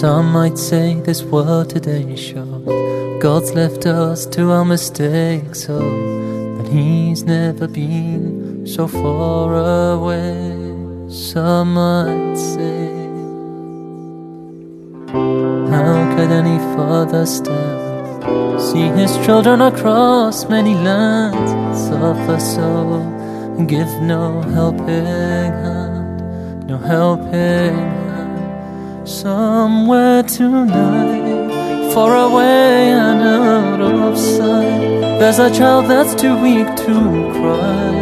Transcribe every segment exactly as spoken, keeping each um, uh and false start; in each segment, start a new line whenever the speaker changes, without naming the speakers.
Some might say this world today shows God's left us to our mistakes, so that He's never been so far away. Some might say, how could any father stand, see his children across many lands, suffer so, and give no helping hand, no helping hand. Somewhere tonight, far away and out of sight, there's a child that's too weak to cry.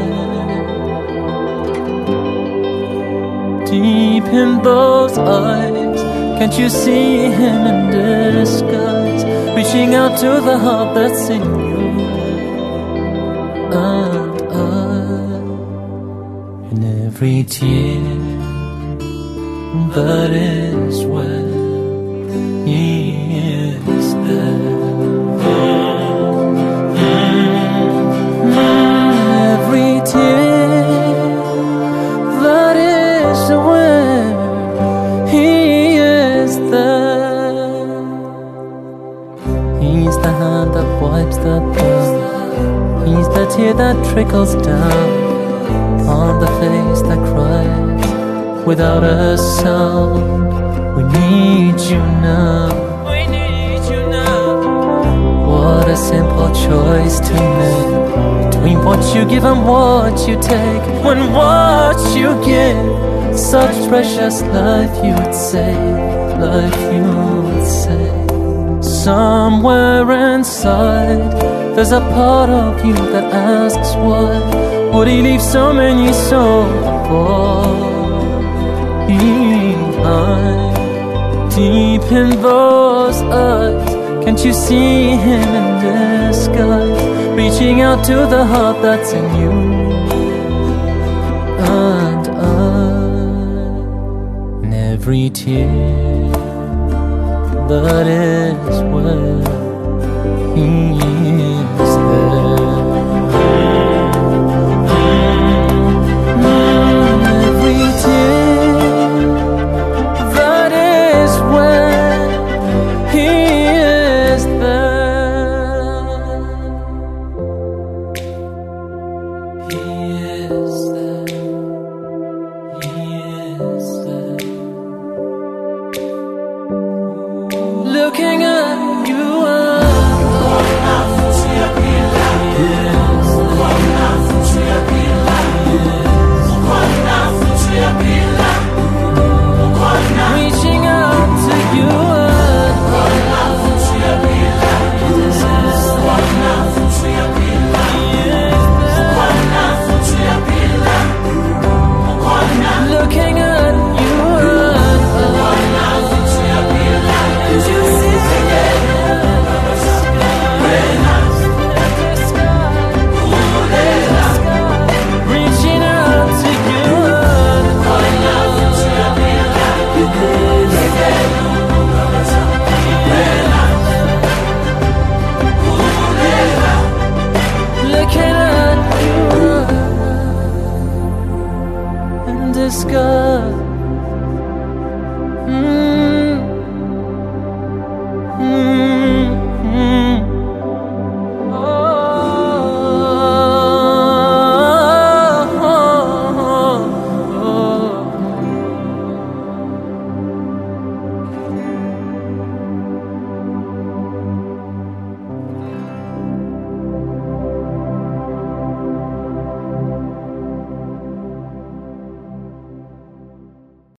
Deep in those eyes, can't you see him in disguise, reaching out to the heart that's in you and I. In every tear that is where He is there. Every tear that is where He is there. He's the hand that wipes the blood, He's the tear that trickles down on the face that cries without a sound. We need you now. We need you now. What a simple choice to make, between what you give and what you take. When what you give, such precious life you would save, life you would save. Somewhere inside, there's a part of you that asks why would He leave so many so far behind. Deep in those eyes, can't you see Him in disguise, reaching out to the heart that's in you and I. In every tear, that is where He